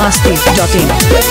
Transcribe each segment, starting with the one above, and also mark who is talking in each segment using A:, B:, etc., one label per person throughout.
A: biharmasti.in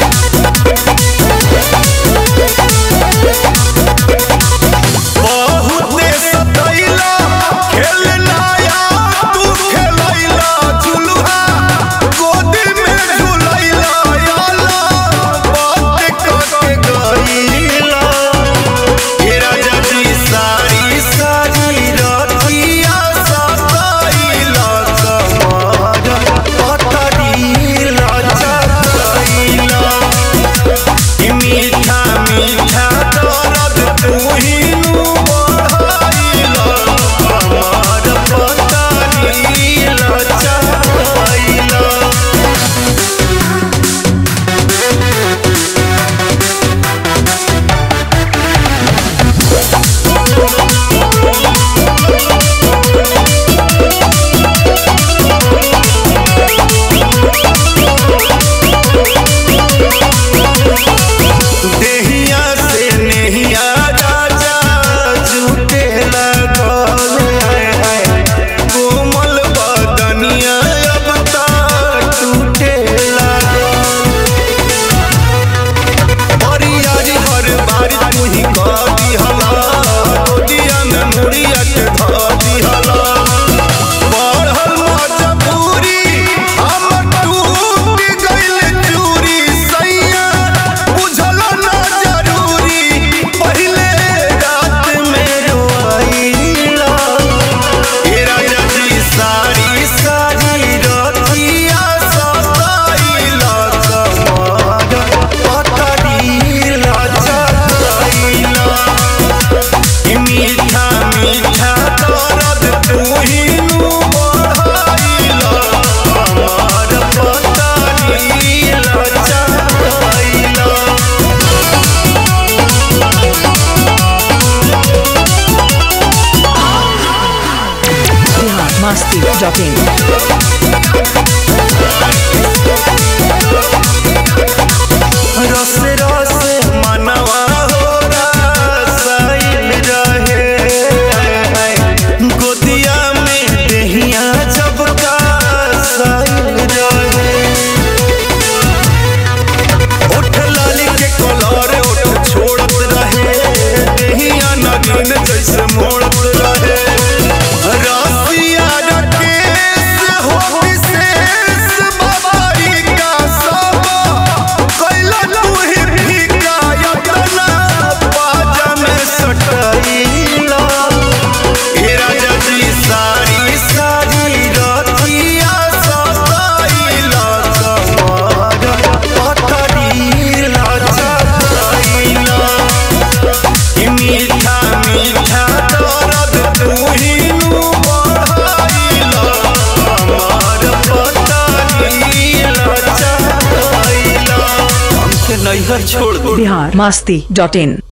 A: biharmasti.in
B: रस रस मनवा हो रसाइल रहे गोदिया में दहिया जब का साइल रहे उठ लाली के कलर उठ छोड़त रहे दहिया नगीन जैसे मोड़त रहे रसिया रकेश हो विशेष बाबारी का सब कैला तुही फीका यतना बाजा में सटैला हे राजा जी सारी सारी रतिया सताइला समार पथरीला चटैला मीठा मीठा दर्द तुही बढ़ाइला हमार पथरीला चटैला हमके नैहर छोड़ दो
A: biharmasti.in